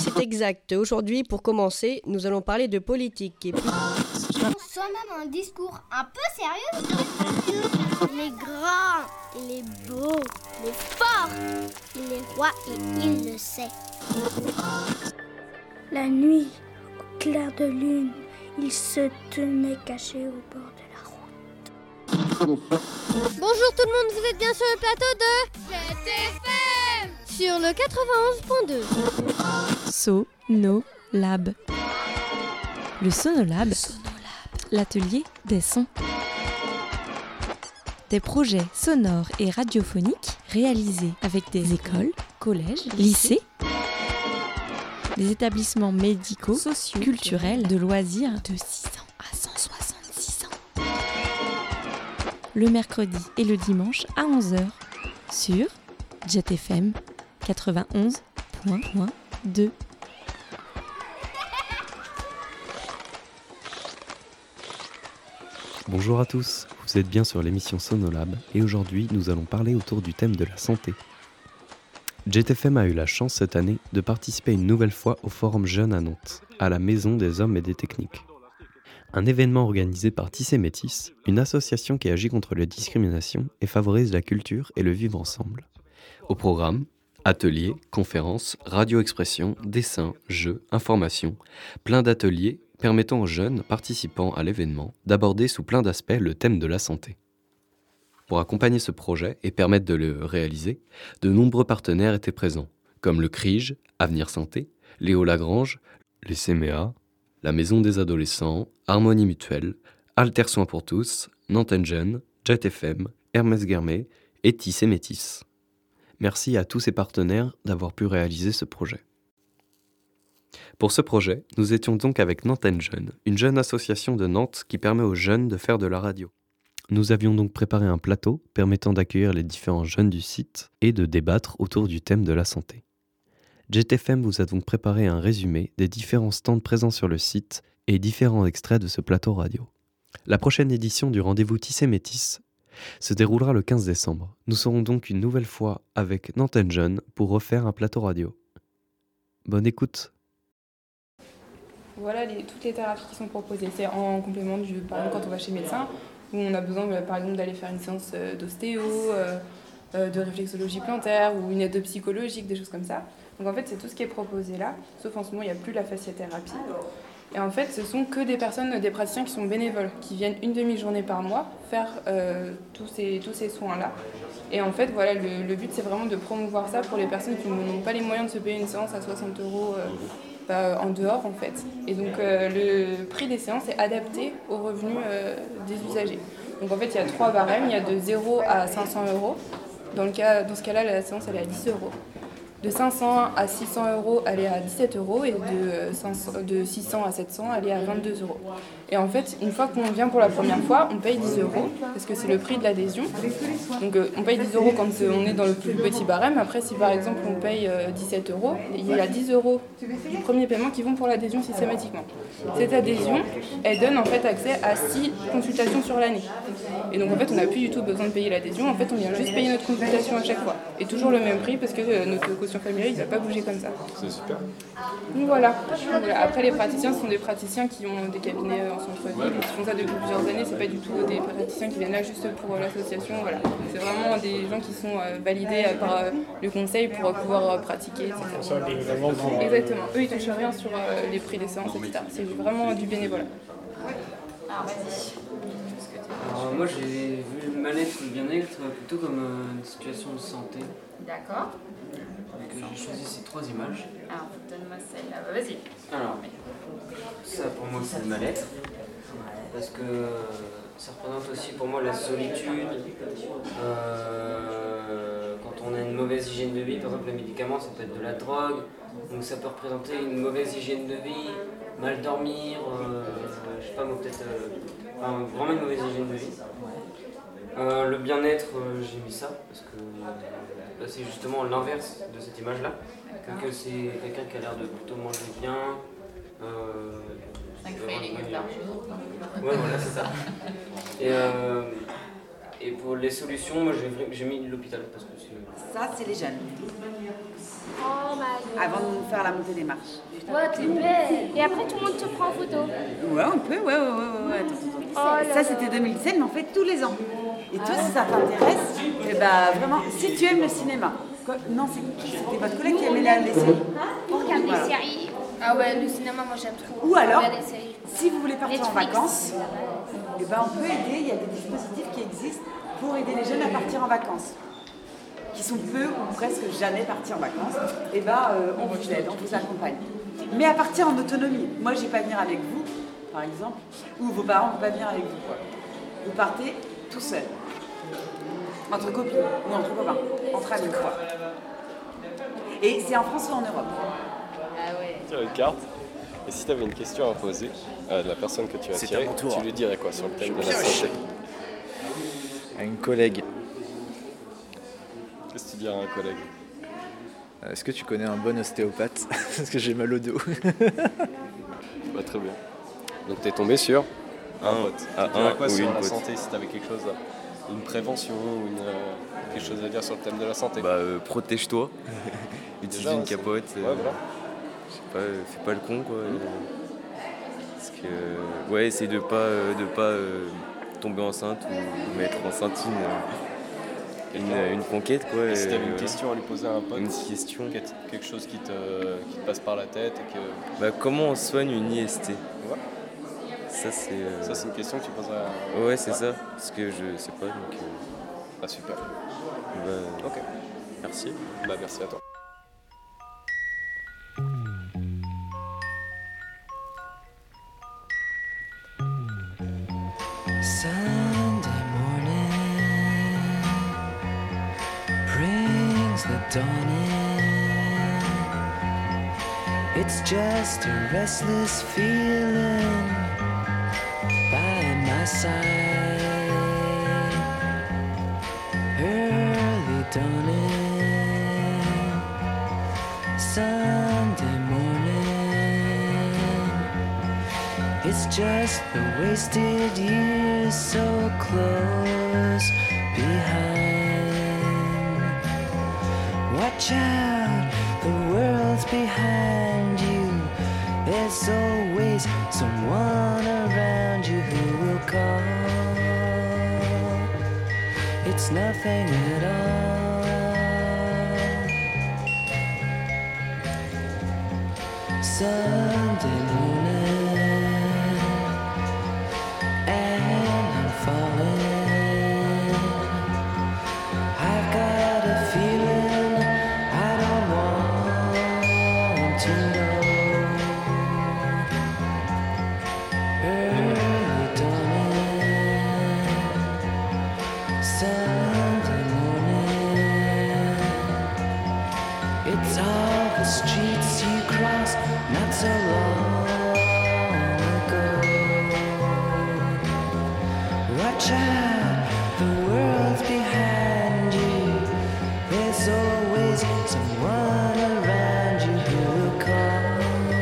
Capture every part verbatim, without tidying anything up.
c'est exact. Aujourd'hui, pour commencer, nous allons parler de politique. Et puis... Soit même un discours un peu sérieux. Il est grand, il est beau, il est fort, il est roi et il le sait. La nuit, au clair de lune, il se tenait caché au bord de la route. Bonjour tout le monde, vous êtes bien sur le plateau de J T F M sur le quatre-vingt-onze point deux. Sonolab. Le Sonolab, l'atelier des sons. Des projets sonores et radiophoniques réalisés avec des écoles, collèges, lycées, des établissements médicaux, sociaux, culturels, de loisirs de six ans à cent soixante-six ans. Le mercredi et le dimanche à onze heures sur J T F M quatre-vingt-onze point deux. Bonjour à tous, vous êtes bien sur l'émission Sonolab et aujourd'hui nous allons parler autour du thème de la santé. J T F M a eu la chance cette année de participer une nouvelle fois au Forum Jeunes à Nantes, à la Maison des Hommes et des Techniques. Un événement organisé par Tissé Métis, une association qui agit contre les discriminations et favorise la culture et le vivre ensemble. Au programme, ateliers, conférences, radio-expression, dessins, jeux, informations, plein d'ateliers permettant aux jeunes participants à l'événement d'aborder sous plein d'aspects le thème de la santé. Pour accompagner ce projet et permettre de le réaliser, de nombreux partenaires étaient présents, comme le C R I J, Avenir Santé, Léo Lagrange, les C M E A, la Maison des Adolescents, Harmonie Mutuelle, Alter Soins pour tous, Nantes Jeunes, J T F M, Hermès Guermet et Tissé Métis. Merci à tous ces partenaires d'avoir pu réaliser ce projet. Pour ce projet, nous étions donc avec Nantes Jeunes, une jeune association de Nantes qui permet aux jeunes de faire de la radio. Nous avions donc préparé un plateau permettant d'accueillir les différents jeunes du site et de débattre autour du thème de la santé. J T F M vous a donc préparé un résumé des différents stands présents sur le site et différents extraits de ce plateau radio. La prochaine édition du rendez-vous Tissé Métis se déroulera le quinze décembre. Nous serons donc une nouvelle fois avec Nantes Jeunes pour refaire un plateau radio. Bonne écoute. Voilà les, toutes les thérapies qui sont proposées. C'est en complément du, par exemple, quand on va chez le médecin, où on a besoin, par exemple, d'aller faire une séance d'ostéo, euh, euh, de réflexologie plantaire ou une aide psychologique, des choses comme ça. Donc en fait, c'est tout ce qui est proposé là, sauf en ce moment, il n'y a plus la fasciathérapie. Et en fait, ce sont que des personnes, des praticiens qui sont bénévoles, qui viennent une demi-journée par mois faire euh, tous ces, tous ces soins-là. Et en fait, voilà, le, le but, c'est vraiment de promouvoir ça pour les personnes qui n'ont pas les moyens de se payer une séance à soixante euros euh, bah, en dehors, en fait. Et donc, euh, le prix des séances est adapté aux revenus euh, des usagers. Donc, en fait, il y a trois barèmes. Il y a de zéro à cinq cents euros. Dans, le cas, dans ce cas-là, la séance, elle est à dix euros. De cinq cents à six cents euros, elle est à dix-sept euros et de, cinq cents, de six cents à sept cents, elle est à vingt-deux euros. Et en fait, une fois qu'on vient pour la première fois, on paye dix euros parce que c'est le prix de l'adhésion. Donc euh, on paye dix euros quand on est dans le plus petit barème. Après, si par exemple on paye euh, dix-sept euros, il y a dix euros du premier paiement qui vont pour l'adhésion systématiquement. Cette adhésion, elle donne en fait accès à six consultations sur l'année. Et donc en fait, on n'a plus du tout besoin de payer l'adhésion. En fait, on vient juste payer notre consultation à chaque fois. Et toujours le même prix parce que euh, notre quotient familial, il ne va pas bouger comme ça. C'est super. Donc voilà. voilà. Après, les praticiens sont des praticiens qui ont des cabinets en centre-ville et qui font ça depuis plusieurs années. C'est pas du tout des praticiens qui viennent là juste pour euh, l'association. Voilà. C'est vraiment des gens qui sont euh, validés euh, par euh, le conseil pour euh, pouvoir euh, pratiquer, et cetera. Ça, Exactement. Eux, ils touchent rien sur euh, les prix des séances, et cetera. C'est vraiment du bénévolat. Alors, vas-y. Alors, moi, j'ai vu le mal-être ou le bien-être plutôt comme euh, une situation de santé. D'accord. Donc, euh, j'ai choisi ces trois images. Alors, donne-moi celle-là. Bah, vas-y. Alors, ça pour moi, c'est le mal-être. Parce que ça représente aussi pour moi la solitude. Euh, quand on a une mauvaise hygiène de vie, par exemple, les médicaments, ça peut être de la drogue. Donc, ça peut représenter une mauvaise hygiène de vie, mal dormir, euh, je sais pas, moi, peut-être. Euh, enfin, vraiment une mauvaise hygiène de vie. Euh, le bien-être, euh, j'ai mis ça, parce que euh, c'est justement l'inverse de cette image-là. Donc c'est quelqu'un qui a l'air de plutôt manger bien. Euh, cinq fruits et légumes d'argent. Ouais, voilà, c'est ça. Et, euh, et pour les solutions, moi j'ai, j'ai mis l'hôpital, parce que c'est... Ça, c'est les jeunes. avant de faire la montée des marches. Ouais, t'es belle. Et après, tout le monde te prend en photo. Ouais, on peut, ouais, ouais, ouais, ouais. ouais. Attends, attends. Oh, ça, c'était deux mille dix-sept, mais on fait tous les ans. Et toi, si ça t'intéresse, eh bah, vraiment, si tu aimes le cinéma. Quoi, non, c'est qui? C'était votre collègue qui aimait la- les séries. Pour regarder Voilà. les séries. Ah ouais, le cinéma, moi j'aime trop. Ou alors, Regarder les séries. si vous voulez partir en Netflix. vacances, eh ben, on peut aider, il y a des dispositifs qui existent pour aider les jeunes à partir en vacances, qui sont peu ou presque jamais partis en vacances. Et ben, euh, on vous aide, on vous accompagne. Mais à partir en autonomie. Moi, je ne vais pas venir avec vous, par exemple, ou vos parents ne vont pas venir avec vous. Vous partez tout seul, entre copines ou entre copains, entre amis. Quoi. Et c'est en France ou en Europe. Ah ouais. Tire une carte. Et si tu avais une question à poser à la personne que tu as C'est tirée, à mon tour. tu lui dirais quoi sur le thème de la santé? À une collègue. Qu'est-ce que tu dirais à un collègue? Euh, Est-ce que tu connais un bon ostéopathe? Parce que j'ai mal au dos. Bah, très bien. Donc tu es tombé sur un pote. à Tu dirais un quoi ou sur une la pote. santé, si tu avais quelque chose, à- une prévention, une, euh, quelque chose à dire sur le thème de la santé? Bah euh, protège-toi, utilise Déjà, une ouais, c'est- capote, euh, Ouais, voilà. je sais pas, euh, fais pas le con quoi. euh, parce que euh, ouais, essaye de pas euh, de pas euh, tomber enceinte ou mettre enceinte une, une, une conquête quoi. Et si tu avais euh, une question à lui poser à un pote, une question. quel- quelque chose qui te, qui te passe par la tête et que... Bah comment on soigne une I S T? Ouais. Ça c'est. euh, Ça, c'est une question que tu poserais à... Ouais, c'est ça, parce que je sais pas donc. euh, Ah, super. bah, Ok. Merci. Bah, merci à toi. Sunday morning brings the dawn in. It's just a restless feeling by my side. Early dawning, Sunday morning. It's just the wasted years so close behind. Watch out, the world's behind you. There's always someone around you who will call. It's nothing at all. Sunday morning, and I'm falling. I've got a feeling I don't want to know. Early dawning, Sunday morning. It's all the streets you crossed not so long ago. Watch out, the world's behind you. There's always someone around you who will call.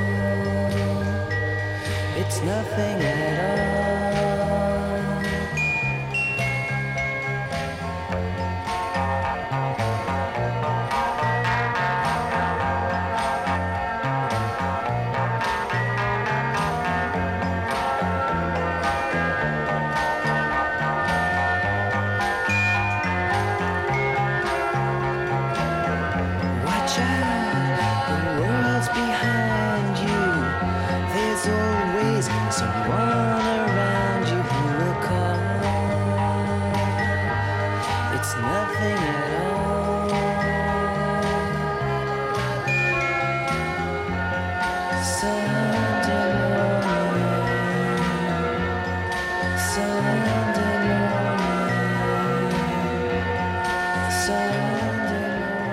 It's nothing at all. Watch out, the world's behind you. There's always someone around you who will call. It's nothing at all. Sunday morning, Sunday morning, Sunday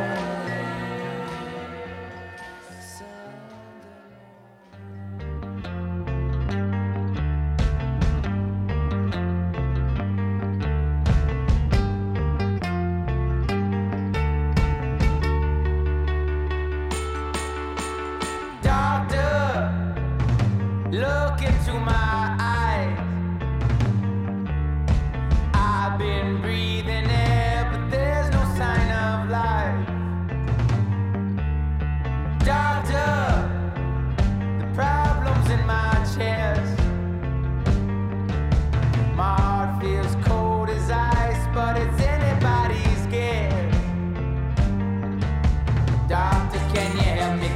Doctor, look into my eyes. I've been breathing air, but there's no sign of life.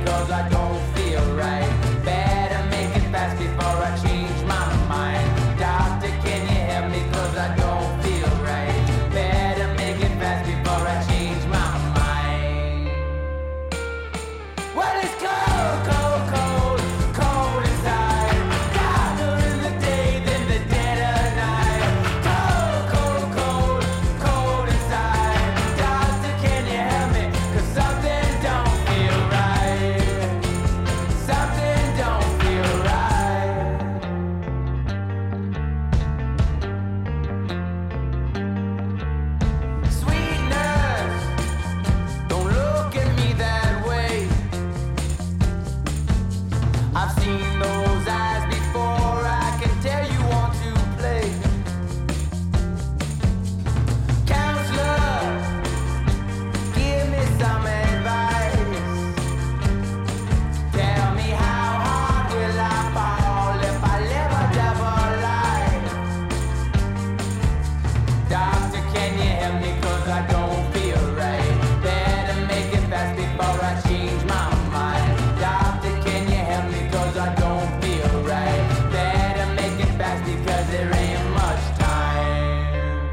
because I don't feel right. Better make it fast before I change my mind. Doctor, can you help me cause I don't feel right. Better make it fast before I change my mind. Well, it's cold, cold, cold, cold inside. Darker in the day than the dead of night. Cold, cold, cold, cold inside. Doctor, can you help me? Cause something don't feel right. Something don't feel right. Sweet nurse, don't look at me that way. I've seen those eyes before, I can tell you want to play. Counselor, give me some advice. Tell me how hard will I fall if I live a double life. Doctor, can you help me cause I don't feel right. Better make it fast before I change my mind. Doctor, can you help me cause I don't feel right. Better make it fast because there ain't much time.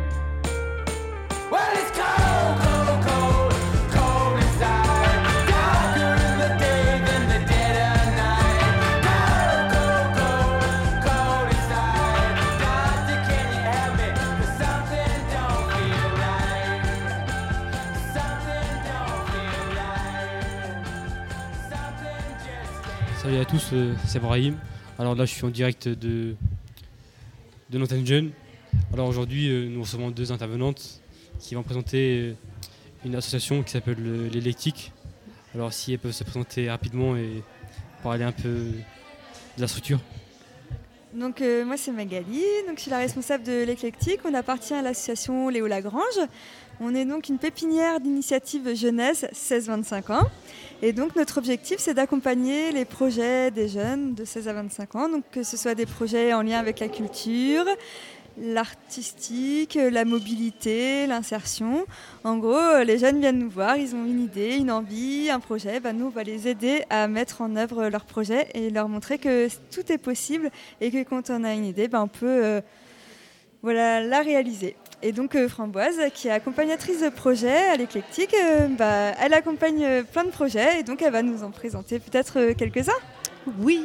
Well, it's cold, cold, cold, cold inside. Darker in the day than the dead of night. Cold, cold, cold, cold inside. Doctor, can you help me? Cause something don't feel right. Something don't feel right. Something just Salut à tous, euh, c'est Brahim. Alors là, je suis en direct de, de l'antenne jeune. Alors aujourd'hui, euh, nous recevons deux intervenantes qui vont présenter euh, une association qui s'appelle euh, l'Électique. Alors si elles peuvent se présenter rapidement et parler un peu de la structure. Donc euh, moi c'est Magali, donc je suis la responsable de l'Éclectique. On appartient à l'association Léo Lagrange. On est donc une pépinière d'initiative jeunesse seize vingt-cinq ans. Et donc notre objectif c'est d'accompagner les projets des jeunes de seize à vingt-cinq ans, donc que ce soit des projets en lien avec la culture, l'artistique, la mobilité, l'insertion. En gros, les jeunes viennent nous voir, ils ont une idée, une envie, un projet. Ben, nous, on va les aider à mettre en œuvre leur projet et leur montrer que tout est possible et que quand on a une idée, ben, on peut euh, voilà, la réaliser. Et donc euh, Framboise, qui est accompagnatrice de projet à l'Éclectique, euh, bah, elle accompagne euh, plein de projets et donc elle va nous en présenter peut-être euh, quelques-uns. Oui,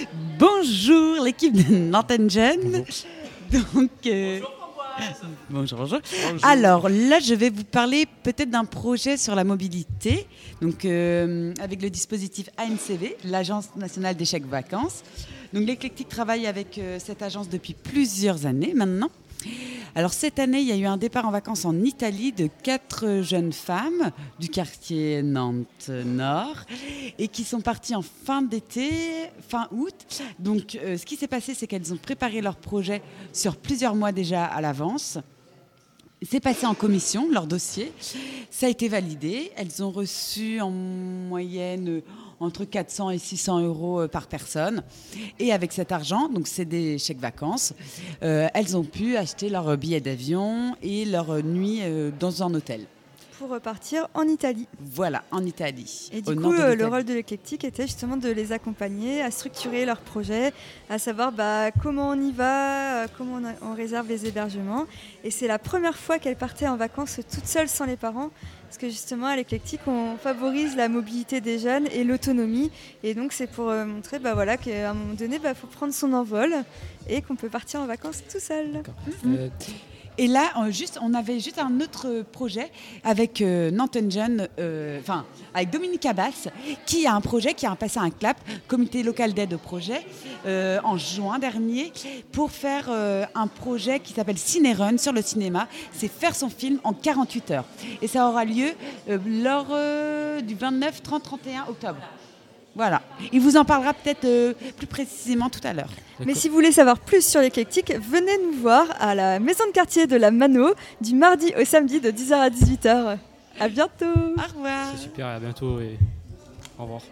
bonjour l'équipe de l'antenne jeune. Donc, euh, bonjour, bonjour. bonjour. Alors là, je vais vous parler peut-être d'un projet sur la mobilité, donc euh, avec le dispositif A N C V, l'Agence nationale des chèques vacances. Donc l'Éclectique travaille avec euh, cette agence depuis plusieurs années maintenant. Alors cette année, il y a eu un départ en vacances en Italie de quatre jeunes femmes du quartier Nantes-Nord et qui sont parties en fin d'été, fin août. Donc euh, ce qui s'est passé, c'est qu'elles ont préparé leur projet sur plusieurs mois déjà à l'avance. C'est passé en commission, leur dossier. Ça a été validé. Elles ont reçu en moyenne entre quatre cents et six cents euros par personne. Et avec cet argent, donc c'est des chèques vacances, euh, elles ont pu acheter leur billet d'avion et leur nuit euh, dans un hôtel. Pour repartir en Italie. Voilà, en Italie. Et du coup, euh, le rôle de l'Éclectique était justement de les accompagner à structurer leur projet, à savoir bah, comment on y va, euh, comment on, a, on réserve les hébergements. Et c'est la première fois qu'elles partaient en vacances toutes seules sans les parents. Parce que justement, à l'Éclectique, on favorise la mobilité des jeunes et l'autonomie. Et donc, c'est pour euh, montrer bah, voilà, qu'à un moment donné, il bah, faut prendre son envol et qu'on peut partir en vacances tout seul. Mmh. Euh... Et là, on, juste, on avait juste un autre projet avec euh, Nantes Jeune, euh, enfin avec Dominique Abbas, qui a un projet qui a passé un CLAP, comité local d'aide au projet, euh, en juin dernier, pour faire euh, un projet qui s'appelle Cinérun sur le cinéma. C'est faire son film en quarante-huit heures. Et ça aura lieu euh, lors euh, du vingt-neuf, trente, trente et un octobre. Voilà. Il vous en parlera peut-être euh, plus précisément tout à l'heure. Mais si vous voulez savoir plus sur l'Éclectique, venez nous voir à la maison de quartier de la Mano du mardi au samedi de dix heures à dix-huit heures. À bientôt. Au revoir. C'est super, à bientôt et au revoir.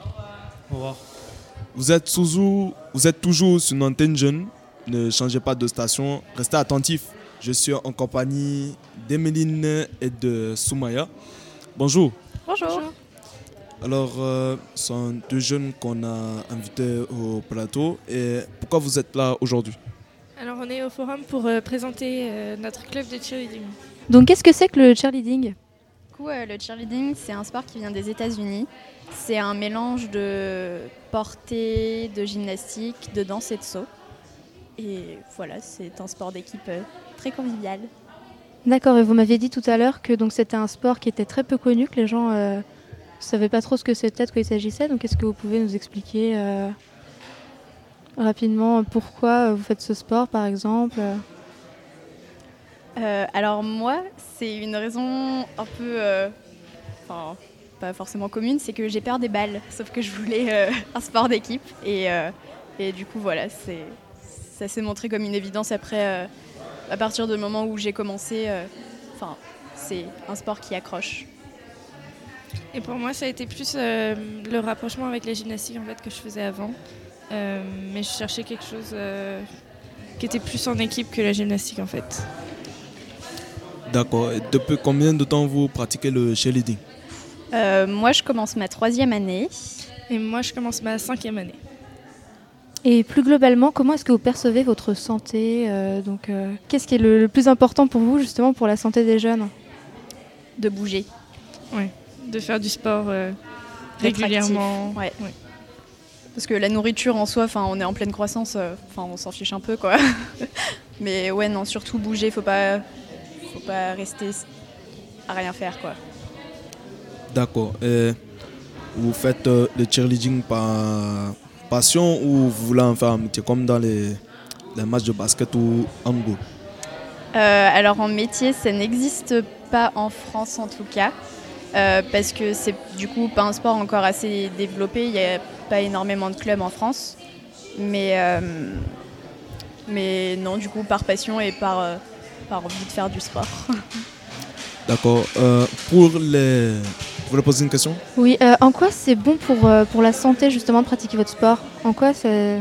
Au revoir. Vous êtes toujours, vous êtes toujours sur une antenne jeune. Ne changez pas de station. Restez attentifs. Je suis en compagnie d'Emeline et de Soumaya. Bonjour. Bonjour. Bonjour. Alors, euh, ce sont deux jeunes qu'on a invités au plateau. Et pourquoi vous êtes là aujourd'hui? Alors on est au forum pour euh, présenter euh, notre club de cheerleading. Donc qu'est-ce que c'est que le cheerleading? Du coup, euh, le cheerleading, c'est un sport qui vient des États-Unis. C'est un mélange de portée, de gymnastique, de danse et de saut. Et voilà, c'est un sport d'équipe euh, très convivial. D'accord, et vous m'aviez dit tout à l'heure que donc, c'était un sport qui était très peu connu, que les gens ne euh, savaient pas trop ce que c'était, de quoi il s'agissait. Donc est-ce que vous pouvez nous expliquer euh, rapidement pourquoi vous faites ce sport, par exemple? euh, Alors moi, c'est une raison un peu... Euh, enfin, pas forcément commune, c'est que j'ai peur des balles. Sauf que je voulais euh, un sport d'équipe. Et, euh, et du coup, voilà, c'est, ça s'est montré comme une évidence après... Euh, à partir du moment où j'ai commencé, enfin, euh, c'est un sport qui accroche. Et pour moi, ça a été plus euh, le rapprochement avec la gymnastique en fait, que je faisais avant. Euh, mais je cherchais quelque chose euh, qui était plus en équipe que la gymnastique en fait. D'accord. Et depuis combien de temps vous pratiquez le cheerleading? euh, Moi, je commence ma troisième année. Et moi, je commence ma cinquième année. Et plus globalement, comment est-ce que vous percevez votre santé euh, donc, euh, qu'est-ce qui est le, le plus important pour vous, justement, pour la santé des jeunes? De bouger. Oui, de faire du sport euh, régulièrement. Ouais. Ouais. Parce que la nourriture en soi, on est en pleine croissance, euh, on s'en fiche un peu, quoi. Mais ouais, non, surtout bouger, faut pas, faut pas rester à rien faire, quoi. D'accord. Et vous faites euh, le cheerleading par... passion ou vous voulez en faire un métier comme dans les, les matchs de basket ou handball? euh, Alors en métier, ça n'existe pas en France en tout cas, euh, parce que c'est du coup pas un sport encore assez développé, il n'y a pas énormément de clubs en France. Mais, euh, mais non, du coup par passion et par, euh, par envie de faire du sport. D'accord. Euh, pour les... Vous voulez poser une question? Oui, euh, en quoi c'est bon pour, euh, pour la santé justement de pratiquer votre sport? En quoi c'est...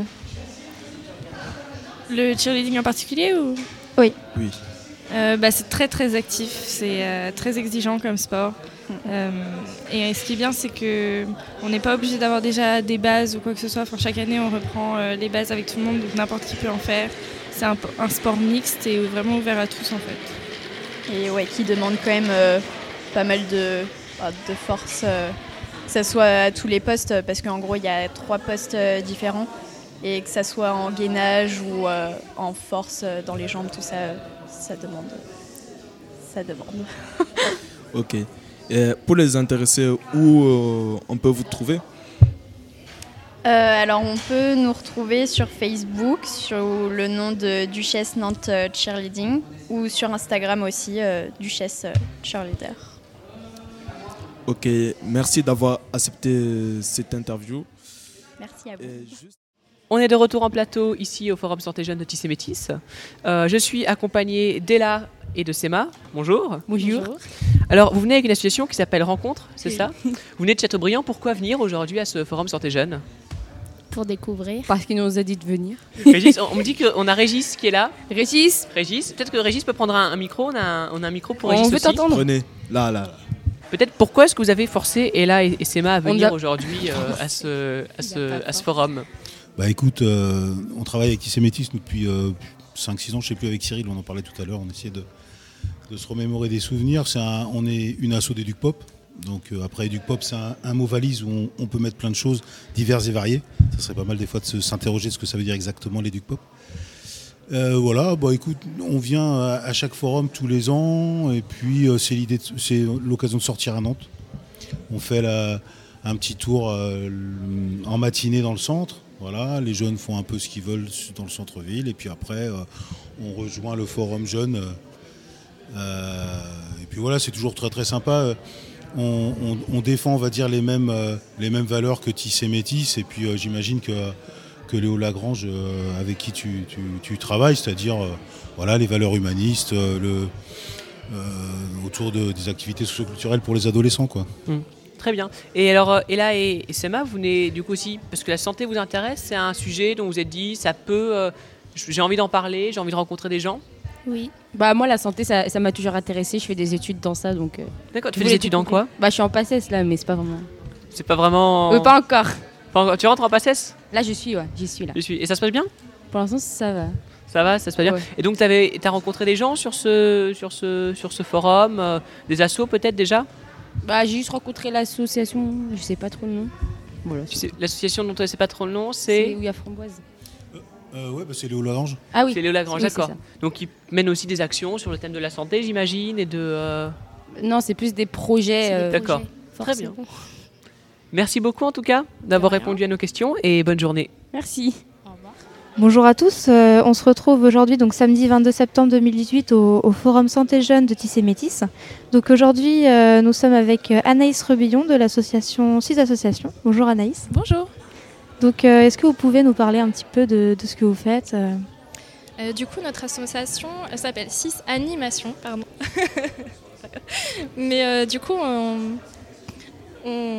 Le cheerleading en particulier ou... Oui. Oui. Euh, bah, c'est très très actif, c'est euh, très exigeant comme sport. Euh, et ce qui est bien, c'est qu'on n'est pas obligé d'avoir déjà des bases ou quoi que ce soit. Enfin, chaque année, on reprend euh, les bases avec tout le monde, donc n'importe qui peut en faire. C'est un, un sport mixte et vraiment ouvert à tous en fait. Et ouais, qui demande quand même euh, pas mal de... de force, euh, que ça soit à tous les postes, parce qu'en gros il y a trois postes euh, différents, et que ça soit en gainage ou euh, en force euh, dans les jambes, tout ça, euh, ça demande. Ça demande. Ok. Et pour les intéressés, où euh, on peut vous trouver? euh, Alors on peut nous retrouver sur Facebook, sur le nom de Duchesse Nantes Cheerleading, ou sur Instagram aussi, euh, Duchesse Cheerleader. Ok, merci d'avoir accepté cette interview. Merci à vous. Juste... On est de retour en plateau ici au Forum Santé Jeune de Tissé Métis. Euh, je suis accompagnée d'Ella et de Sema. Bonjour. Bonjour. Alors, vous venez avec une association qui s'appelle Rencontre, c'est Oui. ça? Vous venez de Châteaubriand. Pourquoi venir aujourd'hui à ce Forum Santé Jeune? Pour découvrir. Parce qu'il nous a dit de venir. Régis, on me dit qu'on a Régis qui est là. Régis. Régis. Peut-être que Régis peut prendre un, un micro. On a un, on a un micro pour On Régis veut aussi. t'entendre. Prenez, là, là. Peut-être pourquoi est-ce que vous avez forcé Ella et, et Sema à venir a... aujourd'hui euh, à, ce, à, ce, à ce forum? Bah écoute, euh, on travaille avec Tissé Métis depuis euh, cinq six ans, je ne sais plus avec Cyril, on en parlait tout à l'heure, on essayait de, de se remémorer des souvenirs. C'est un, on est une asso d'Educ-Pop, donc euh, après Educ-Pop c'est un, un mot valise où on, on peut mettre plein de choses diverses et variées. Ça serait pas mal des fois de se, s'interroger de ce que ça veut dire exactement l'Educ-Pop. Euh, voilà, bah écoute, on vient à, à chaque forum tous les ans et puis euh, c'est l'idée, de, c'est l'occasion de sortir à Nantes. On fait la, un petit tour euh, en matinée dans le centre. Voilà, les jeunes font un peu ce qu'ils veulent dans le centre-ville et puis après euh, on rejoint le forum jeune. Euh, et puis voilà, c'est toujours très très sympa. On, on, on défend, on va dire, les mêmes, euh, les mêmes valeurs que Tissé Métis et puis euh, j'imagine que que Léo Lagrange, euh, avec qui tu, tu, tu travailles, c'est-à-dire euh, voilà, les valeurs humanistes, euh, le, euh, autour de, des activités socioculturelles pour les adolescents, quoi. Mmh. Très bien. Et alors, Ella et, et Sema, vous venez du coup aussi, parce que la santé vous intéresse, c'est un sujet dont vous êtes dit, ça peut, euh, j'ai envie d'en parler, j'ai envie de rencontrer des gens. Oui. Bah moi la santé ça, ça m'a toujours intéressée, je fais des études dans ça donc. Euh, D'accord. Tu fais des études en quoi? Bah je suis en PACES là mais c'est pas vraiment. C'est pas vraiment. Euh, pas encore. Pas encore. Tu rentres en PACES? Là, je suis, ouais, j'y suis là. Je suis. Et ça se passe bien? Pour l'instant, ça va. Ça va, ça se passe bien. Ouais. Et donc, tu as rencontré des gens sur ce, sur ce, sur ce forum, euh, des assos peut-être déjà? Bah, j'ai juste rencontré l'association, je sais pas trop le nom. Voilà. L'association dont tu ne sais pas trop le nom, C'est c'est. où il y a Framboise. Euh, ouais, bah, c'est Léo Lagrange. Ah oui. C'est Léo Lagrange, Oui, c'est d'accord. ça. Donc, ils mènent aussi des actions sur le thème de la santé, j'imagine, et de. euh, Non, c'est plus des projets. euh, D'accord. projets, Très bien. forcément. Merci beaucoup en tout cas d'avoir répondu à nos questions et bonne journée. Merci. Bonjour à tous, euh, on se retrouve aujourd'hui donc samedi vingt-deux septembre deux mille dix-huit au, au Forum Santé Jeunes de Tissé Métis. Donc aujourd'hui euh, nous sommes avec euh, Anaïs Rebillon de l'association six Associations. Bonjour Anaïs. Bonjour. Donc euh, est-ce que vous pouvez nous parler un petit peu de, de ce que vous faites euh Euh, du coup, notre association elle s'appelle six Animations, pardon. Mais euh, du coup, on, on,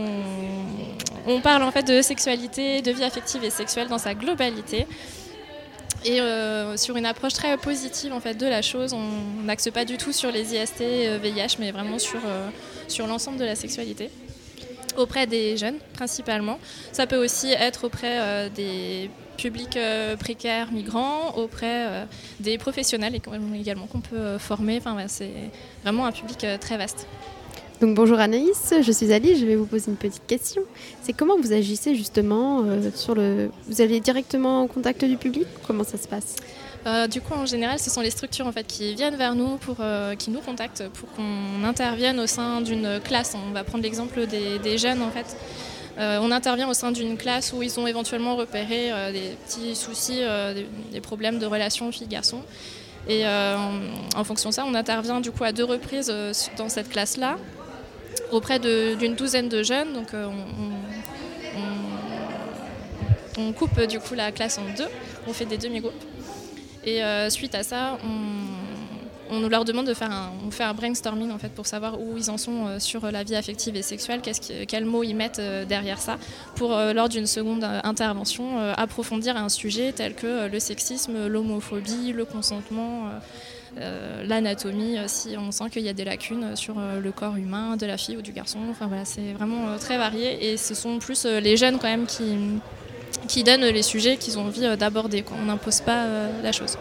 on parle en fait de sexualité, de vie affective et sexuelle dans sa globalité. Et euh, sur une approche très positive en fait de la chose, on n'axe pas du tout sur les I S T, euh, V I H, mais vraiment sur, euh, sur l'ensemble de la sexualité. Auprès des jeunes principalement. Ça peut aussi être auprès euh, des publics euh, précaires, migrants, auprès euh, des professionnels également qu'on peut euh, former. Enfin, ouais, c'est vraiment un public euh, très vaste. Donc bonjour Anaïs, je suis Ali, je vais vous poser une petite question. C'est comment vous agissez justement euh, sur le... Vous allez directement au contact du public? Comment ça se passe? Euh, du coup, en général, ce sont les structures en fait, qui viennent vers nous, pour, euh, qui nous contactent pour qu'on intervienne au sein d'une classe. On va prendre l'exemple des, des jeunes. En fait. Euh, on intervient au sein d'une classe où ils ont éventuellement repéré euh, des petits soucis, euh, des, des problèmes de relations filles-garçons. Et euh, en, en fonction de ça, on intervient du coup à deux reprises euh, dans cette classe-là, auprès de, d'une douzaine de jeunes. Donc, euh, on, on, on coupe du coup la classe en deux, on fait des demi-groupes. Et euh, suite à ça, on, on leur demande de faire un, on fait un brainstorming en fait, pour savoir où ils en sont euh, sur la vie affective et sexuelle, qu'est-ce qui, quels mots ils mettent euh, derrière ça, pour euh, lors d'une seconde euh, intervention euh, approfondir un sujet tel que euh, le sexisme, l'homophobie, le consentement, euh, euh, l'anatomie, euh, si on sent qu'il y a des lacunes sur euh, le corps humain de la fille ou du garçon. Enfin voilà, c'est vraiment euh, très varié et ce sont plus euh, les jeunes quand même qui qui donnent les sujets qu'ils ont envie d'aborder. Quoi. On n'impose pas euh, la chose.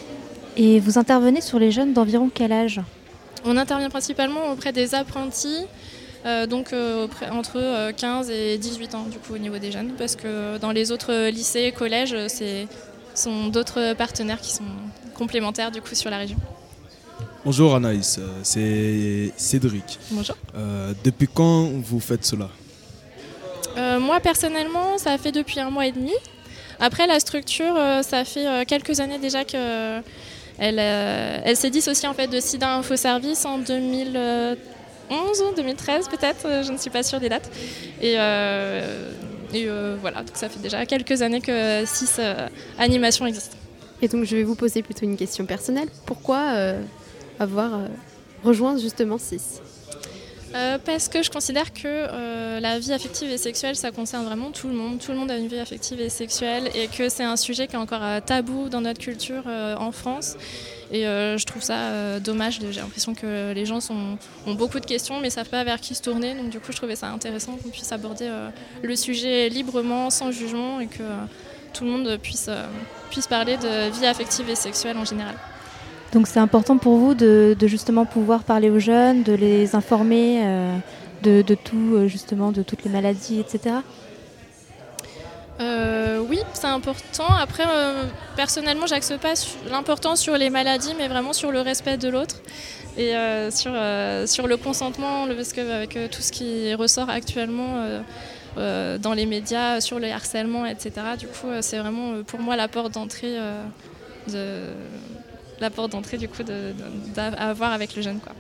Et vous intervenez sur les jeunes d'environ quel âge? On intervient principalement auprès des apprentis, euh, donc euh, auprès, entre euh, quinze et dix-huit ans du coup, au niveau des jeunes, parce que dans les autres lycées et collèges, ce sont d'autres partenaires qui sont complémentaires du coup, sur la région. Bonjour Anaïs, euh, c'est Cédric. Bonjour. Euh, depuis quand vous faites cela? Euh, moi personnellement, ça fait depuis un mois et demi. Après la structure, euh, ça fait euh, quelques années déjà qu'elle euh, elle s'est dissociée en fait de SIDA Info Service en deux mille onze, deux mille treize peut-être, euh, je ne suis pas sûre des dates. Et, euh, et euh, voilà, donc ça fait déjà quelques années que six euh, animations existent. Et donc je vais vous poser plutôt une question personnelle. Pourquoi euh, avoir euh, rejoint justement six? Euh, parce que je considère que euh, la vie affective et sexuelle, ça concerne vraiment tout le monde. Tout le monde a une vie affective et sexuelle et que c'est un sujet qui est encore euh, tabou dans notre culture euh, en France. Et euh, je trouve ça euh, dommage. J'ai l'impression que les gens sont, ont beaucoup de questions mais ne savent pas vers qui se tourner. Donc du coup, je trouvais ça intéressant qu'on puisse aborder euh, le sujet librement, sans jugement et que euh, tout le monde puisse, euh, puisse parler de vie affective et sexuelle en général. Donc c'est important pour vous de, de justement pouvoir parler aux jeunes, de les informer euh, de, de tout, justement, de toutes les maladies, et cetera. Euh, oui, c'est important. Après, euh, personnellement, j'axe pas l'importance sur les maladies, mais vraiment sur le respect de l'autre et euh, sur, euh, sur le consentement, parce qu'avec euh, tout ce qui ressort actuellement euh, euh, dans les médias, sur le harcèlement, et cetera, du coup, euh, c'est vraiment euh, pour moi la porte d'entrée euh, de... la porte d'entrée du coup de, de, à avoir avec le jeune quoi.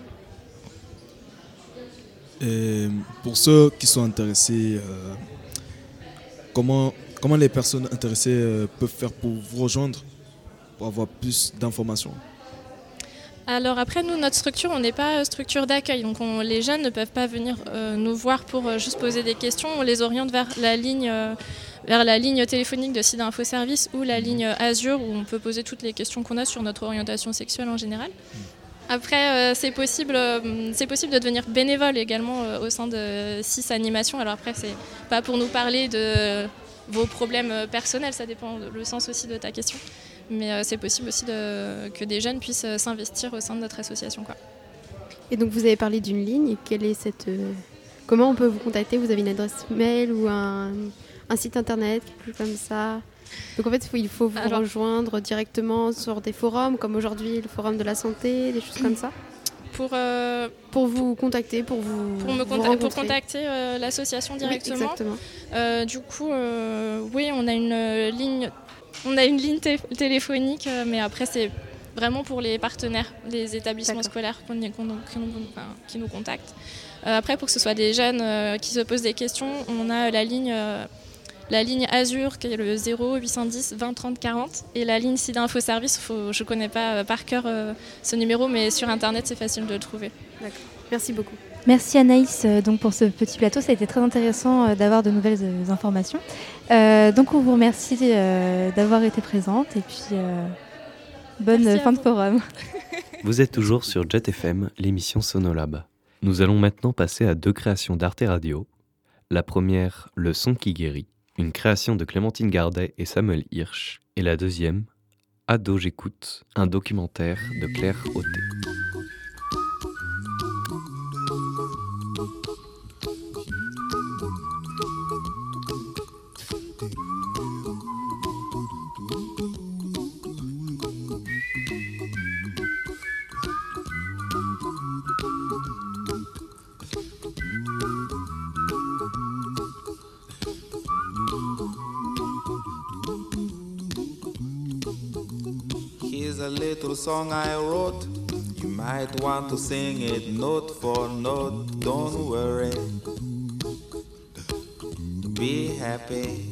Et pour ceux qui sont intéressés, euh, comment, comment les personnes intéressées euh, peuvent faire pour vous rejoindre, pour avoir plus d'informations? Alors après nous, notre structure, on n'est pas structure d'accueil, donc on, les jeunes ne peuvent pas venir euh, nous voir pour euh, juste poser des questions, on les oriente vers la ligne euh, vers la ligne téléphonique de SIDA Info Service ou la ligne Azure où on peut poser toutes les questions qu'on a sur notre orientation sexuelle en général. Après, euh, c'est possible, euh, c'est possible de devenir bénévole également euh, au sein de six animations. Alors après, c'est pas pour nous parler de vos problèmes personnels, ça dépend de- le sens aussi de ta question. Mais euh, c'est possible aussi de- que des jeunes puissent euh, s'investir au sein de notre association, quoi. Et donc vous avez parlé d'une ligne. Quelle est cette euh, Comment on peut vous contacter? Vous avez une adresse mail ou un, un site internet, quelque chose comme ça? Donc en fait, il faut, il faut vous Alors- rejoindre directement sur des forums, comme aujourd'hui le forum de la santé, des choses comme ça. Pour, euh, pour vous contacter, pour vous Pour, me vous conta- pour rencontrer. contacter euh, l'association Oui, directement. exactement. Euh, du coup, euh, oui, on a une euh, ligne, on a une ligne té- téléphonique, euh, mais après c'est vraiment pour les partenaires, les établissements scolaires qu'on y- qu'on- qu'on- enfin, qui nous contactent. Euh, après, pour que ce soit des jeunes euh, qui se posent des questions, on a la ligne, euh, la ligne Azur qui est le zéro huit cent dix vingt trente quarante et la ligne SIDA Info Service. Faut, je ne connais pas euh, par cœur euh, ce numéro, mais sur Internet, c'est facile de le trouver. D'accord. Merci beaucoup. Merci Anaïs euh, donc pour ce petit plateau, ça a été très intéressant euh, d'avoir de nouvelles euh, informations. Euh, donc on vous remercie euh, d'avoir été présente et puis euh, bonne Merci à fin de vous. forum. Vous êtes toujours sur Jet F M, l'émission Sonolab. Nous allons maintenant passer à deux créations d'Arte Radio. La première, Le son qui guérit, une création de Clémentine Gardet et Samuel Hirsch. Et la deuxième, Ado j'écoute, un documentaire de Claire Auté. Here's a little song I wrote. You might want to sing it note for note. Don't worry. Be happy.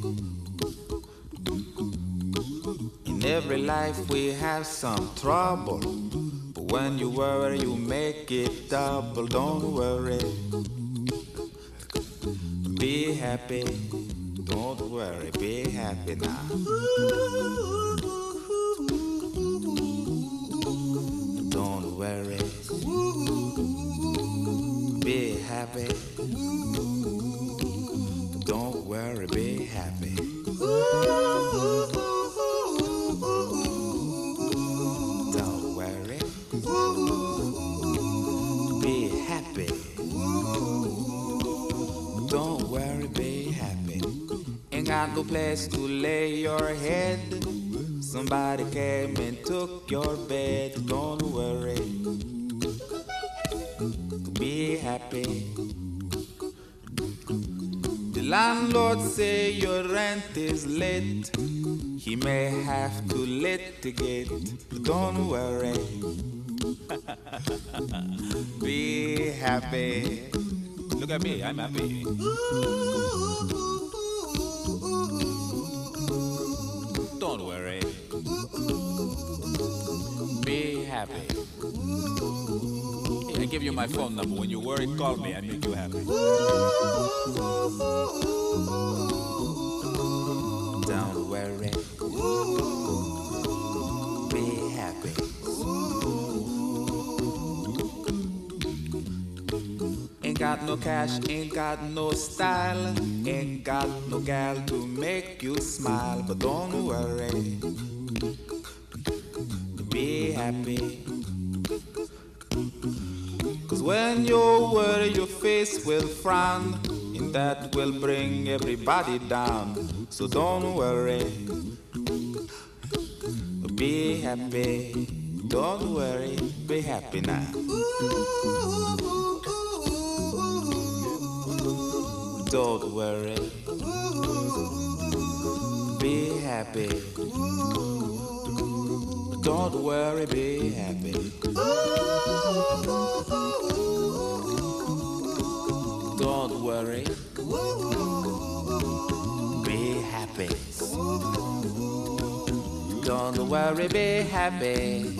In every life we have some trouble. But when you worry, you make it double. Don't worry. Be happy. Don't worry. Be happy now. Don't worry. Be happy. Don't worry, be happy. Don't worry. Be happy. Don't worry, be happy. Ain't got no place to lay your head. Somebody came and took your bed. Don't worry. Be happy. The landlord say your rent is late. He may have to litigate. Don't worry. Be happy. Look at me, I'm happy. Don't worry. Be happy. I give you my phone number. When you worry, call me. I make you happy. Don't worry. Be happy. Ain't got no cash, ain't got no style, ain't got no gal to make you smile. But don't worry. Be happy. Cause when you worry, your face will frown, and that will bring everybody down. So don't worry. Be happy. Don't worry. Be happy now. Don't worry. Be happy. Don't worry, be happy. Don't worry. Be happy. Don't worry, be happy.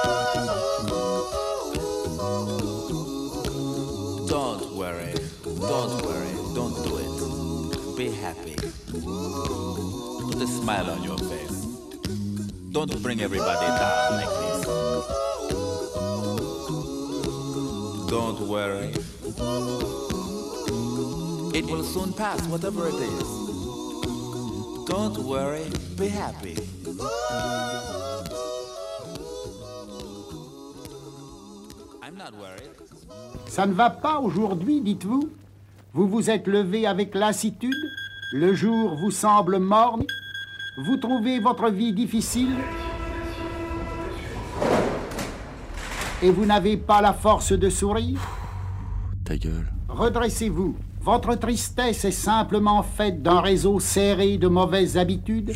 Don't worry. Don't worry. Don't do it. Be happy. Put a smile on your face. Don't bring everybody down like this. Don't worry. It will soon pass, whatever it is. Don't worry, be happy. I'm not worried. Ça ne va pas aujourd'hui, dites-vous? Vous vous êtes levé avec lassitude? Le jour vous semble morne? Vous trouvez votre vie difficile? Et vous n'avez pas la force de sourire? Ta gueule. Redressez-vous. Votre tristesse est simplement faite d'un réseau serré de mauvaises habitudes,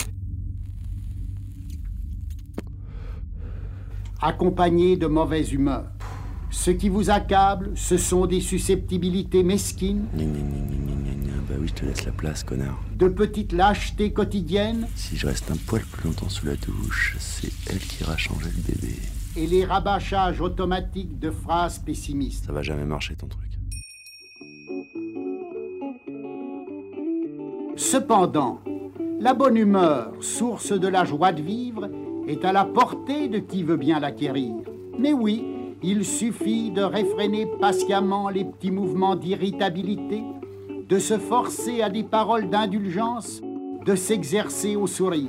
accompagné de mauvaise humeur. Ce qui vous accable, ce sont des susceptibilités mesquines, Gna, gna, gna, gna, gna, gna. Bah oui, je te laisse la place, connard. de petites lâchetés quotidiennes, Si je reste un poil plus longtemps sous la douche, c'est elle qui ira changer le bébé. et les rabâchages automatiques de phrases pessimistes. Ça va jamais marcher ton truc. Cependant, la bonne humeur, source de la joie de vivre, est à la portée de qui veut bien l'acquérir. Mais oui, il suffit de réfréner patiemment les petits mouvements d'irritabilité, de se forcer à des paroles d'indulgence, de s'exercer au sourire.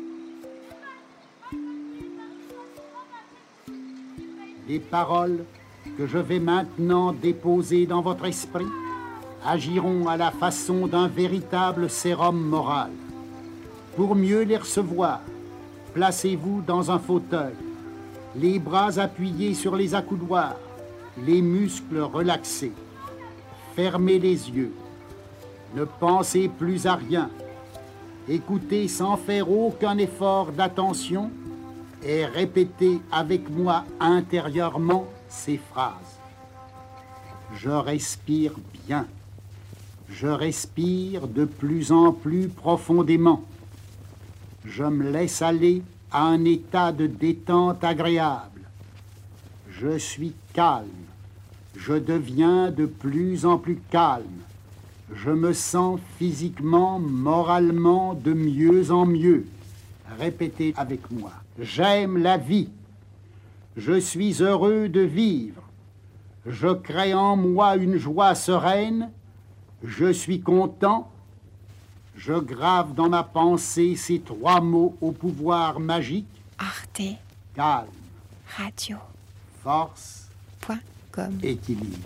Des paroles que je vais maintenant déposer dans votre esprit agiront à la façon d'un véritable sérum moral. Pour mieux les recevoir, placez-vous dans un fauteuil, les bras appuyés sur les accoudoirs, les muscles relaxés. Fermez les yeux. Ne pensez plus à rien. Écoutez sans faire aucun effort d'attention et répétez avec moi intérieurement ces phrases. Je respire bien. Je respire de plus en plus profondément. Je me laisse aller à un état de détente agréable. Je suis calme. Je deviens de plus en plus calme. Je me sens physiquement, moralement de mieux en mieux. Répétez avec moi. J'aime la vie. Je suis heureux de vivre. Je crée en moi une joie sereine. Je suis content. Je grave dans ma pensée ces trois mots au pouvoir magique. Arte Calme, Radio. force, Point com. équilibre.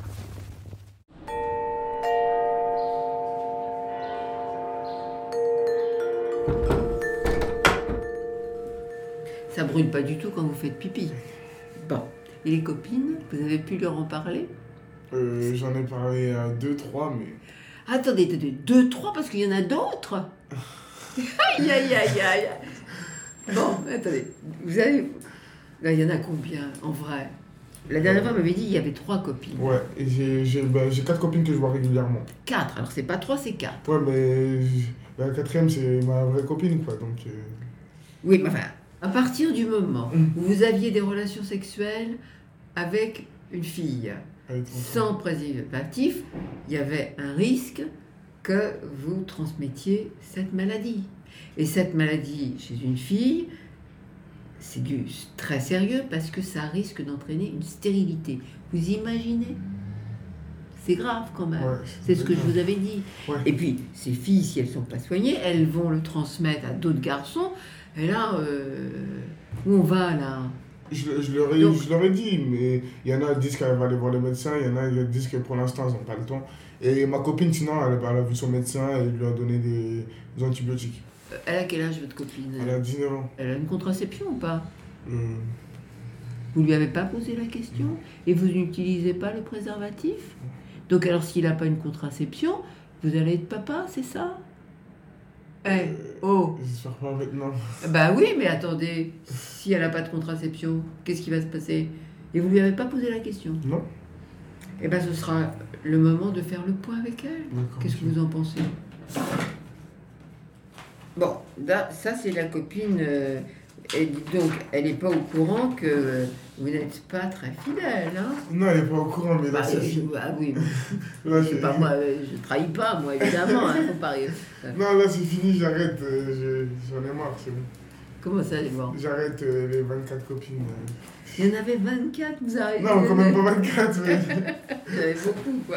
Ça brûle pas du tout quand vous faites pipi. Bon. Et les copines, vous avez pu leur en parler? Euh, J'en ai parlé à deux, trois, mais... Attendez, attendez, deux, trois, parce qu'il y en a d'autres. Aïe, aïe, aïe, aïe. Bon, attendez, vous avez... Là, il y en a combien, en vrai? La dernière fois, vous m'avez dit qu'il y avait trois copines. Ouais, et j'ai j'ai bah, j'ai quatre copines que je vois régulièrement. Quatre, alors c'est pas trois, c'est quatre. Ouais, mais j- la quatrième, c'est ma vraie copine, quoi, donc... euh, Oui, mais enfin, à partir du moment où vous aviez des relations sexuelles avec une fille, avec ton sans préservatif, il y avait un risque que vous transmettiez cette maladie. Et cette maladie chez une fille, c'est du très sérieux parce que ça risque d'entraîner une stérilité. Vous imaginez? C'est grave quand même. Ouais, c'est ce que je vous avais dit. Ouais. Et puis, ces filles, si elles ne sont pas soignées, elles vont le transmettre à d'autres garçons. Et là, euh, où on va là? Je, je, leur ai, Donc- je leur ai dit, mais il y en a qui disent qu'elle va aller voir le médecin, il y en a qui disent que pour l'instant, ils n'ont pas le temps. Et ma copine, sinon, elle, elle a vu son médecin et il lui a donné des, des antibiotiques. Elle a quel âge, votre copine? Elle a dix-neuf ans. Elle a une contraception ou pas? Euh, Vous lui avez pas posé la question? Et vous n'utilisez pas le préservatif? Donc alors s'il n'a pas une contraception, vous allez être papa, c'est ça? Eh, oh! J'espère pas maintenant. Bah oui, mais attendez, si elle n'a pas de contraception, qu'est-ce qui va se passer? Et vous lui avez pas posé la question? Non. Eh ben ce sera le moment de faire le point avec elle. D'accord, Qu'est-ce que vous en pensez? Bon, là, ça c'est la copine. euh, et dites donc, elle n'est pas au courant que euh, vous n'êtes pas très fidèle, hein? Non, elle n'est pas au courant, mais là, Bah, c'est euh, fini. ah oui, Là, je sais c'est- pas moi, euh, je trahis pas moi évidemment, hein, faut pas rire. Non, là, c'est fini, j'arrête. euh, je- J'en ai marre, c'est bon. Comment ça, les voir? J'arrête euh, les vingt-quatre copines. euh. Il y en avait vingt-quatre, vous arrêtez? Non, quand même pas vingt-quatre, mais... Il y en avait beaucoup, quoi.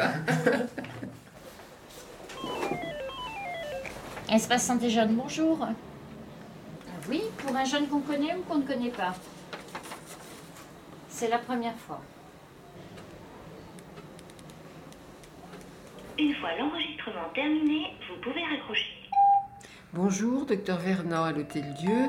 Espace Santé Jeune, bonjour. Ah oui, pour un jeune qu'on connaît ou qu'on ne connaît pas? C'est la première fois. Une fois l'enregistrement terminé, vous pouvez raccrocher. Bonjour, docteur Vernant à l'Hôtel-Dieu.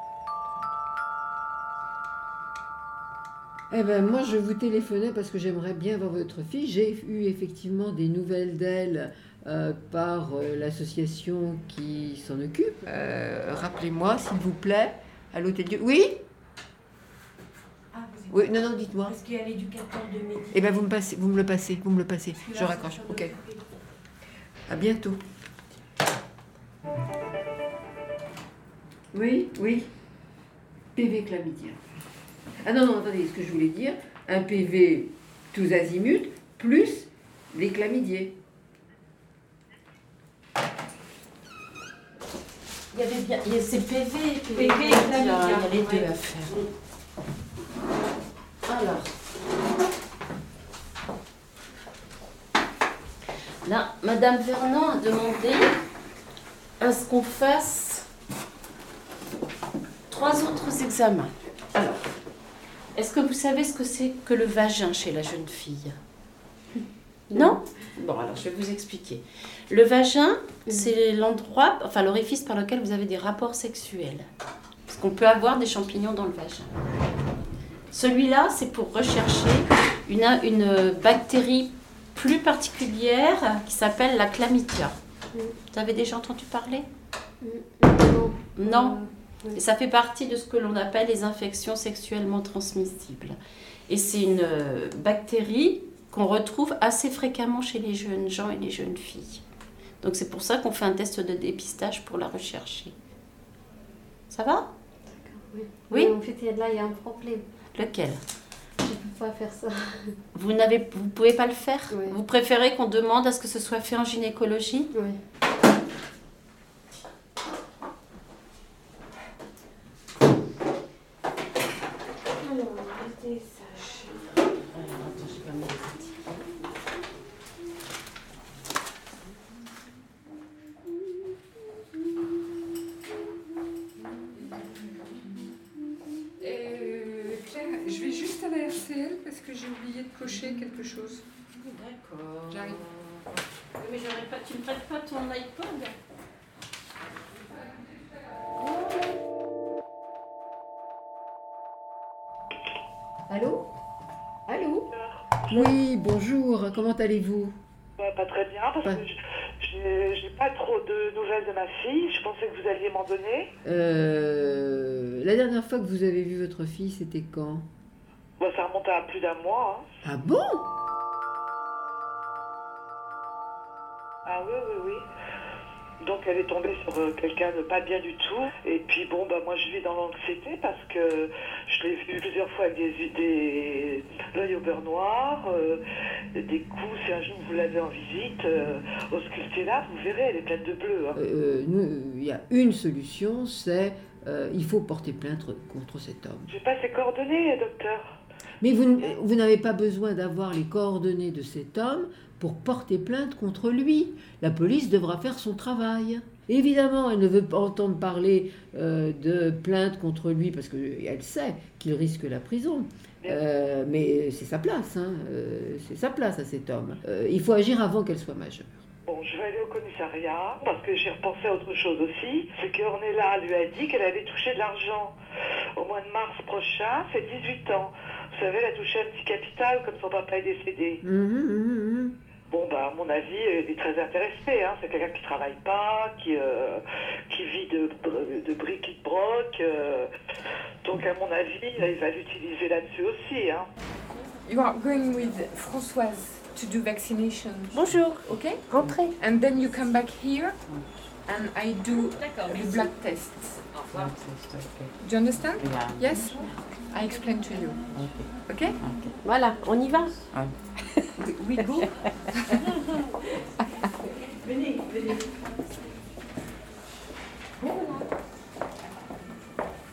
Eh ben moi, je vous téléphonais parce que j'aimerais bien voir votre fille. J'ai eu effectivement des nouvelles d'elle euh, par euh, l'association qui s'en occupe. Euh, rappelez-moi, s'il vous plaît, à l'Hôtel-Dieu. Oui? Ah, vous Oui, non, non, dites-moi. Parce qu'il y a l'éducateur de métier. Eh ben vous me passez, vous me le passez, vous me le passez. Je raccroche. Ok. À bientôt. Oui, oui. P V chlamydien. Ah non, non, attendez, ce que je voulais dire, un P V tous azimuts plus les chlamydiers. Il y avait bien, il y a ces P V et P V et chlamydia. il y a les deux Ouais. à faire. Alors. Là, Madame Vernant a demandé à ce qu'on fasse trois autres examens. Alors, est-ce que vous savez ce que c'est que le vagin chez la jeune fille? Non? Bon, alors je vais vous expliquer. Le vagin, c'est l'endroit, enfin l'orifice par lequel vous avez des rapports sexuels. Parce qu'on peut avoir des champignons dans le vagin. Celui-là, c'est pour rechercher une, une bactérie plus particulière qui s'appelle la chlamydia. Vous avez déjà entendu parler? Non. Non. Et ça fait partie de ce que l'on appelle les infections sexuellement transmissibles. Et c'est une euh, bactérie qu'on retrouve assez fréquemment chez les jeunes gens et les jeunes filles. Donc c'est pour ça qu'on fait un test de dépistage pour la rechercher. Ça va? Oui. Oui. Mais en fait, là, il y a un problème. Lequel? Je ne peux pas faire ça. Vous n'avez, vous pouvez pas le faire? Oui. Vous préférez qu'on demande à ce que ce soit fait en gynécologie? Oui. Alors, restez sage. Alors, attends, j'ai pas mis les petits. Euh, Claire, je vais juste à la R C L parce que j'ai oublié de cocher quelque chose. D'accord. J'arrive. Mais j'aurais pas, tu ne prêtes pas ton iPod? Allô? Allô? Oui, bonjour, comment allez-vous? Bah, pas très bien, parce Pas- que je- j'ai j'ai pas trop de nouvelles de ma fille. Je pensais que vous alliez m'en donner. Euh, la dernière fois que vous avez vu votre fille, c'était quand? Bah, ça remonte à plus d'un mois. hein. Ah bon? Ah oui, oui, oui. Donc elle est tombée sur euh, quelqu'un de pas bien du tout. Et puis bon, bah moi je vis dans l'anxiété parce que je l'ai vue plusieurs fois avec des, des l'œil au beurre noir, euh, des coups. Si un jour vous l'avez en visite, euh, auscultez là, vous verrez, elle est pleine de bleu. hein. Euh, nous, il y a une solution, c'est euh, il faut porter plainte contre cet homme. J'ai pas ses coordonnées, docteur. Mais vous, n- vous n'avez pas besoin d'avoir les coordonnées de cet homme pour porter plainte contre lui. La police devra faire son travail. Évidemment, elle ne veut pas entendre parler euh, de plainte contre lui parce qu'elle sait qu'il risque la prison. Euh, mais c'est sa place, hein. Euh, c'est sa place à cet homme. Euh, il faut agir avant qu'elle soit majeure. Bon, je vais aller au commissariat parce que j'ai repensé à autre chose aussi. C'est qu'Ornella lui a dit qu'elle allait toucher de l'argent. Au mois de mars prochain, c'est dix-huit ans. Vous savez, elle a touché un petit capital comme son papa est décédé. Mhm, mhm, mhm. Bon, bah, à mon avis, elle est très intéressée. Hein. C'est quelqu'un qui travaille pas, qui, euh, qui vit de, de briques et de broc. euh. Donc, à mon avis, il va l'utiliser là-dessus aussi. Hein. You are going with Françoise to do vaccination. Bonjour. Okay? Rentrez. And then you come back here and I do the blood tests. Do you understand? Yeah. Yes? I explain to you. Okay? Voilà, on y va. We, we go. Venez, venez.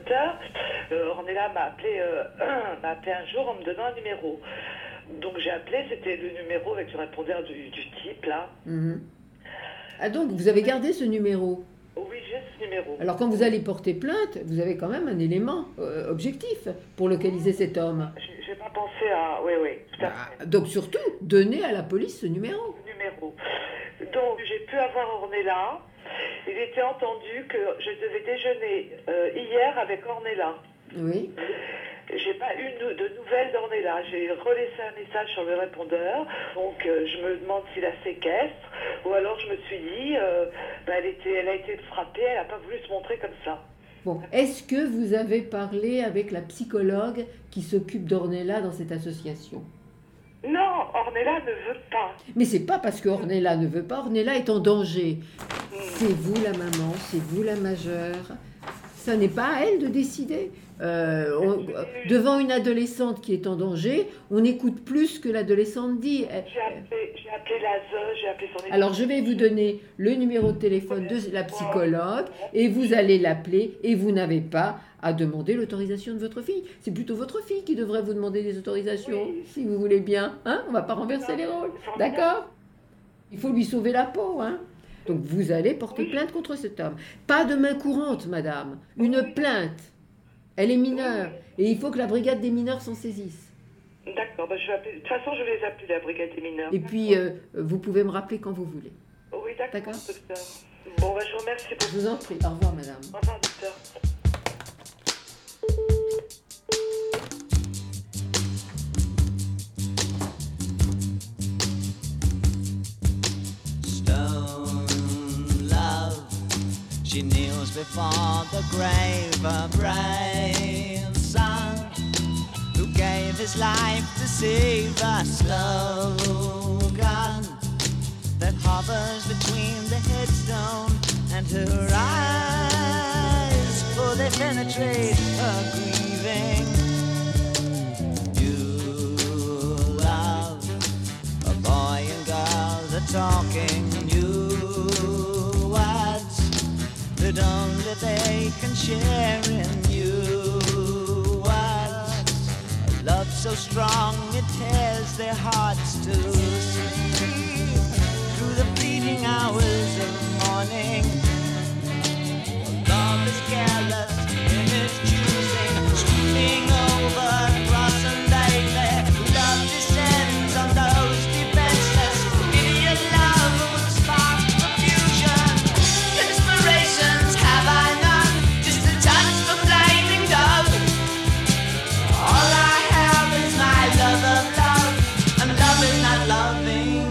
docteur, euh, Ornella m'a appelé, euh, m'a appelé un jour en me donnant un numéro. Donc j'ai appelé, c'était le numéro avec le répondeur du, du type, là. Mhm. Ah donc, vous avez gardé ce numéro? Oui, j'ai ce numéro. Alors quand vous allez porter plainte, vous avez quand même un élément euh, objectif pour localiser cet homme. J'ai, j'ai pas pensé à... Oui, oui, tout à fait. Ah, donc surtout, donnez à la police ce numéro. Numéro. Donc j'ai pu avoir Ornella. Il était entendu que je devais déjeuner euh, hier avec Ornella. Oui. J'ai pas eu de nouvelles d'Ornella. J'ai relaissé un message sur le répondeur. Donc euh, je me demande s'il a séquestre. Ou alors je me suis dit, euh, bah, elle, était, elle a été frappée, elle n'a pas voulu se montrer comme ça. Bon, est-ce que vous avez parlé avec la psychologue qui s'occupe d'Ornella dans cette association? Non, Ornella ne veut pas. Mais c'est pas parce que Ornella ne veut pas, Ornella est en danger. C'est vous la maman, c'est vous la majeure. Ça n'est pas à elle de décider. Euh, on, devant une adolescente qui est en danger, on écoute plus que l'adolescente dit. J'ai appelé, j'ai appelé la Z E, j'ai appelé son équipe. Alors je vais vous donner le numéro de téléphone de la psychologue et vous allez l'appeler et vous n'avez pas à demander l'autorisation de votre fille. C'est plutôt votre fille qui devrait vous demander des autorisations, oui. Si vous voulez bien. Hein, on ne va pas renverser non, les rôles. D'accord? Il faut lui sauver la peau. Hein. Donc vous allez porter oui. plainte contre cet homme. Pas de main courante, madame. Une oui. plainte. Elle est mineure. Et il faut que la brigade des mineurs s'en saisisse. D'accord. Bah je vais appeler... De toute façon, je vais les appeler, la brigade des mineurs. Et puis, euh, vous pouvez me rappeler quand vous voulez. Oui, d'accord. D'accord. Docteur. Bon, bah, je vous remercie. Pour... Je vous en prie. Au revoir, madame. Au revoir, docteur. She kneels before the grave, a brave son who gave his life to save a slogan that hovers between the headstone and her eyes, for they penetrate her grieving. You love a boy and girl, the talking that only they can share in you. What a love so strong it tears their hearts to sleep through the fleeting hours of morning. Love is careless in its choosing, sweeping over cross and baby. Love descends on those defenseless. Idiot love will spark confusion. Inspirations have I none, just a touch of flaming dove. All I have is my love of love, and love is not loving.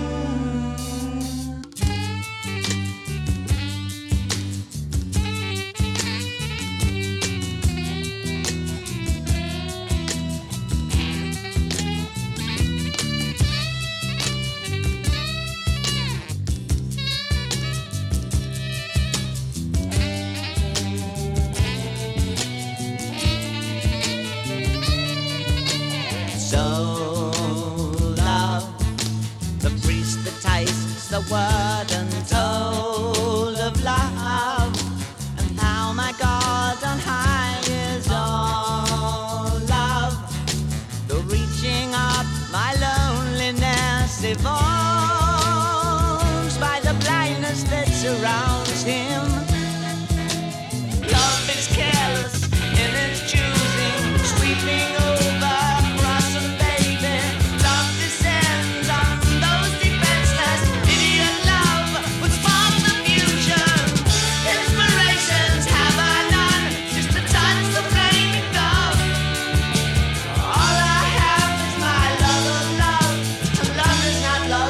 The word untold of love, and how my God on high is all love. Though reaching up, my loneliness evolves by the blindness that surrounds him. Love is careless in its choosing, sweeping over cross and baby. Love descends on those defenseless. Idiot love would spark the fusion. Inspirations have I none, just to touch the flaming dove. All I have is my love of love, and love is not love.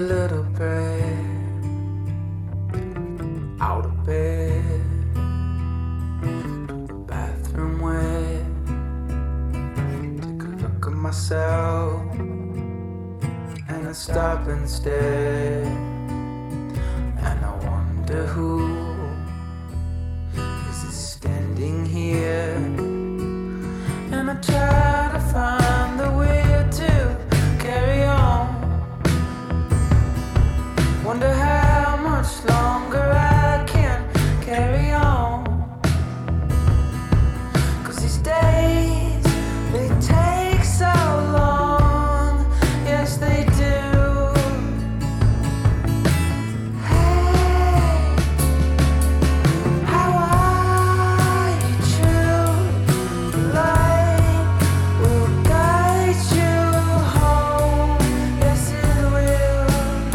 little prayer out of bed to the bathroom where take a look at myself and I stop and stare and I wonder who is standing here and I try to find the will to carry on. Wonder how much longer I can carry on. 'Cause these days, they take so long. Yes, they do. Hey, how are you true? Light will guide you home. Yes, it will.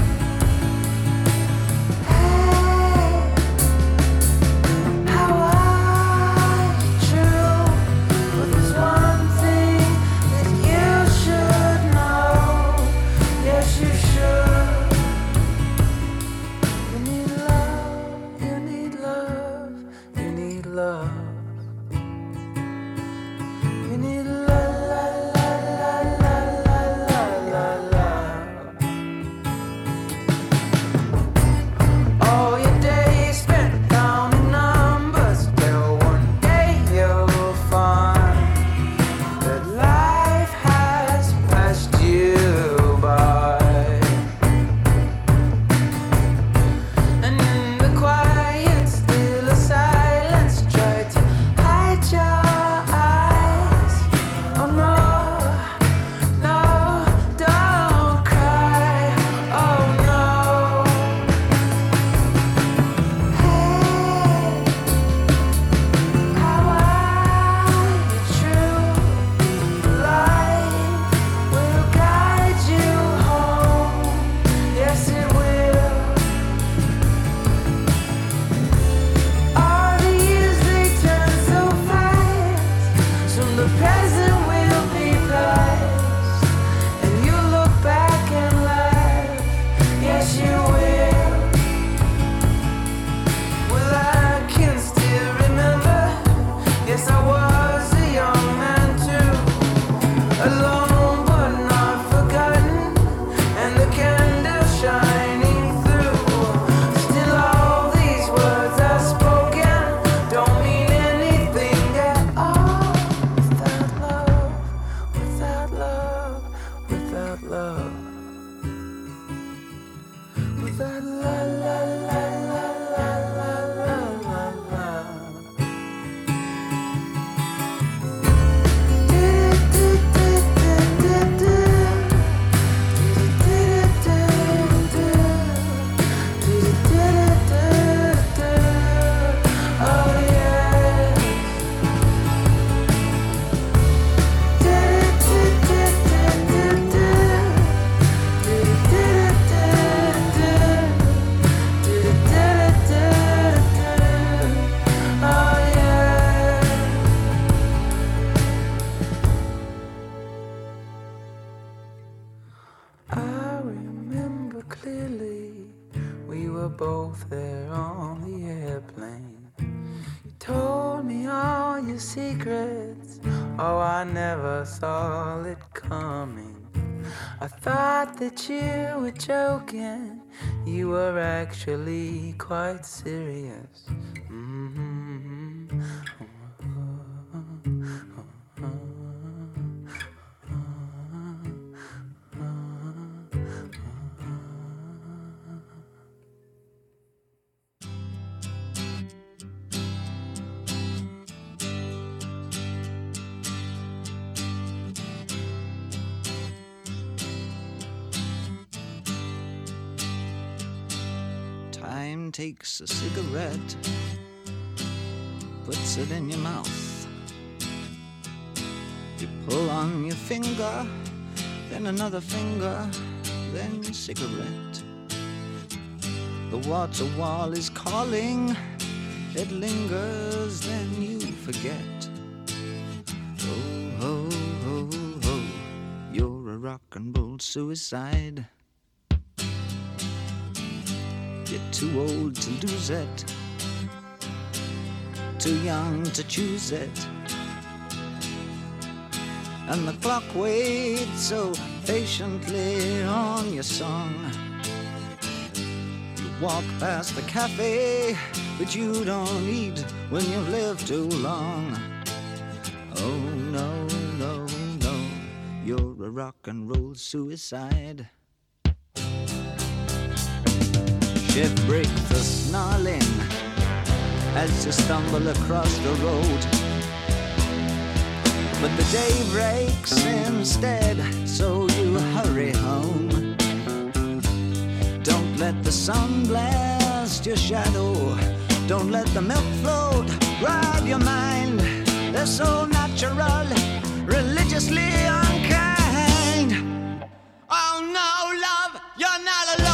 both there on the airplane. You told me all your secrets. Oh, I never saw it coming. I thought that you were joking. You were actually quite serious. Mm-hmm. Time takes a cigarette, puts it in your mouth. You pull on your finger, then another finger, then your cigarette. The water wall is calling, it lingers, then you forget. Oh, ho, ho, ho, you're a rock and roll suicide. You're too old to lose it, too young to choose it. And the clock waits so patiently on your song. You walk past the cafe, but you don't eat when you've lived too long. Oh no, no, no, you're a rock and roll suicide. Shift breaks the snarling as you stumble across the road. But the day breaks instead, so you hurry home. Don't let the sun blast your shadow. Don't let the milk float rob your mind. They're so natural, religiously unkind. Oh no, love, you're not alone.